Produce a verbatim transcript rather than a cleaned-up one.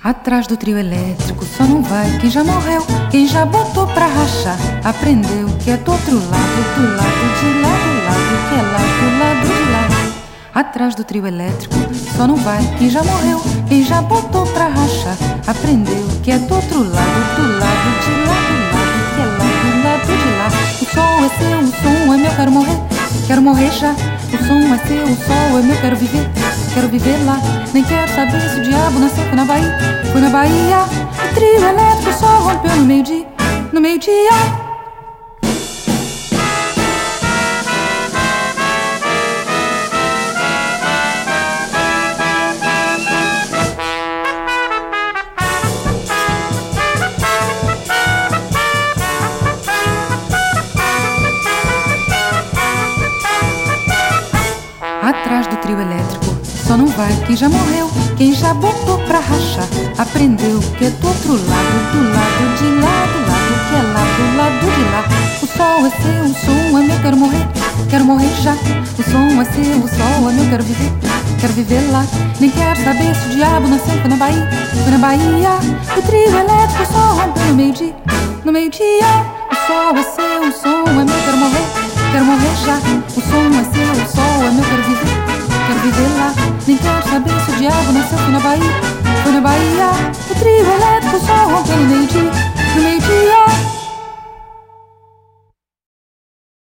Atrás do trio elétrico só não vai quem já morreu, quem já botou pra rachar. Aprendeu que é do outro lado, do lado de lá, do lado que é lá, do lado de lá. Atrás do trio elétrico só não vai quem já morreu, quem já botou pra rachar. Aprendeu que é do outro lado, do lado de lá, do lado que é lá, do lado de lá. O sol é seu, o som é meu, quero morrer, quero morrer já. O som é seu, o sol é meu, quero viver, quero viver lá. Nem quero saber se o diabo nasceu, foi na Bahia, foi na Bahia. O trio elétrico só rompeu no meio-dia, no meio-dia. Atrás do trio elétrico só não vai quem já morreu, quem já botou pra rachar. Aprendeu que é do outro lado, do lado de lá, do lado que é lá, do lado de lá. O sol é seu, o som é meu, quero morrer, quero morrer já. O som é seu, o sol é meu, quero viver, quero viver lá. Nem quero saber se o diabo nasceu, foi na Bahia, foi na Bahia. O trio elétrico só rompeu no meio-dia, no meio-dia. O sol é seu, o som é meu, quero morrer, quero morrer já. O som é seu, o sol é meu, quero viver, quero viver lá. Nem quero saber se o diabo nasceu, foi na Bahia, foi na Bahia. O trio elétrico só rompeu no meio-dia,